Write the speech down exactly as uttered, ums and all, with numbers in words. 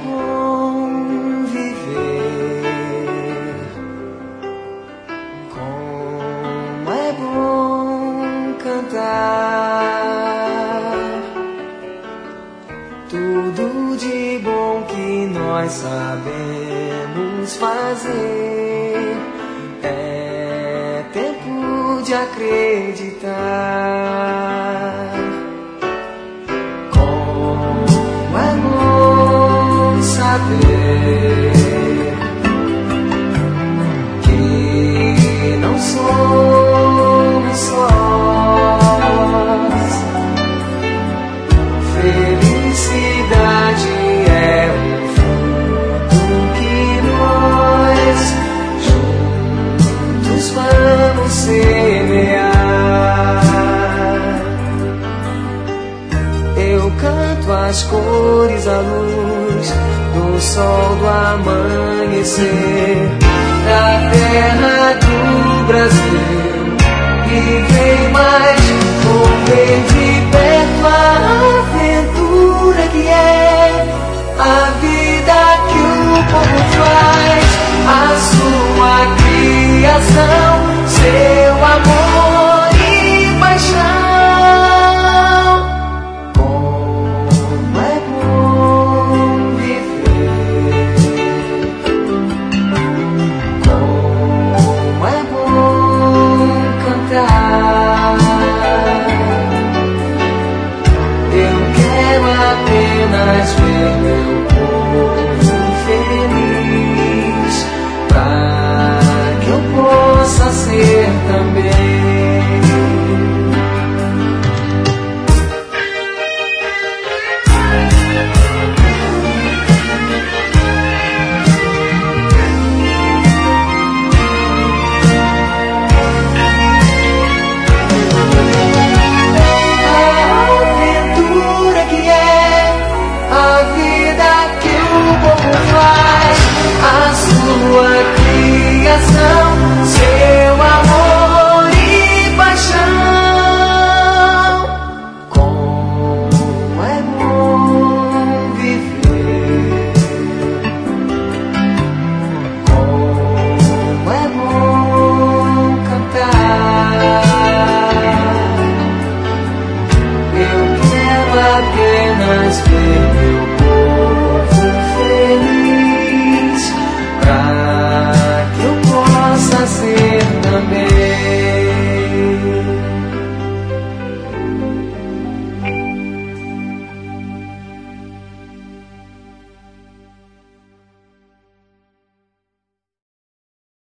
bom viver, como é bom cantar. Tudo de bom que nós sabemos fazer, é tempo de acreditar. Como é bom saber que não somos sós. Felicidade é um fruto que nós juntos vamos semear. Eu canto as cores à luz do sol do amanhecer, da terra do Brasil, que vem mais com verde